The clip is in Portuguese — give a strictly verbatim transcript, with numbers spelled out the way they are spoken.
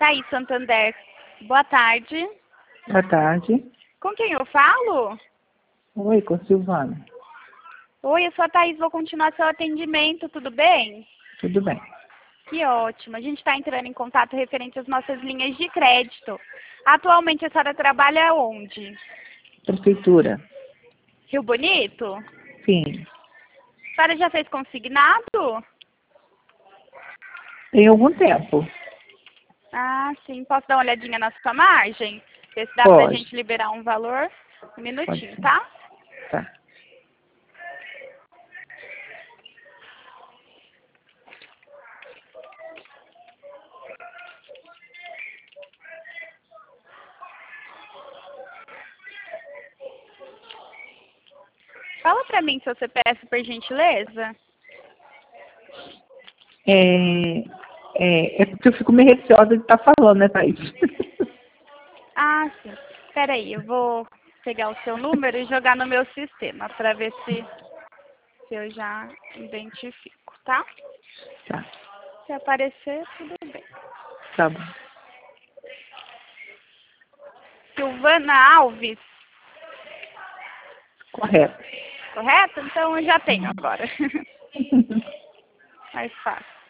Thaís Santander, boa tarde. Boa tarde. Com quem eu falo? Oi, com Silvana. Oi, eu sou a Thaís, vou continuar seu atendimento, tudo bem? Tudo bem. Que ótimo. A gente está entrando em contato referente às nossas linhas de crédito. Atualmente a senhora trabalha onde? Prefeitura. Rio Bonito? Sim. A senhora já fez consignado? Tem algum tempo. Ah, sim. Posso dar uma olhadinha na sua margem? Ver se dá pra Pode. gente liberar um valor? Um Pode minutinho, sim. tá? Tá. Fala pra mim seu C P F, por gentileza. É, é, é porque eu fico meio receosa de estar falando, né, Thaís? Ah, sim. Espera aí, eu vou pegar o seu número e jogar no meu sistema para ver se, se eu já identifico, tá? Tá. Se aparecer, tudo bem. Tá bom. Silvana Alves, Correto. correto? Então eu já tenho agora. Mais fácil.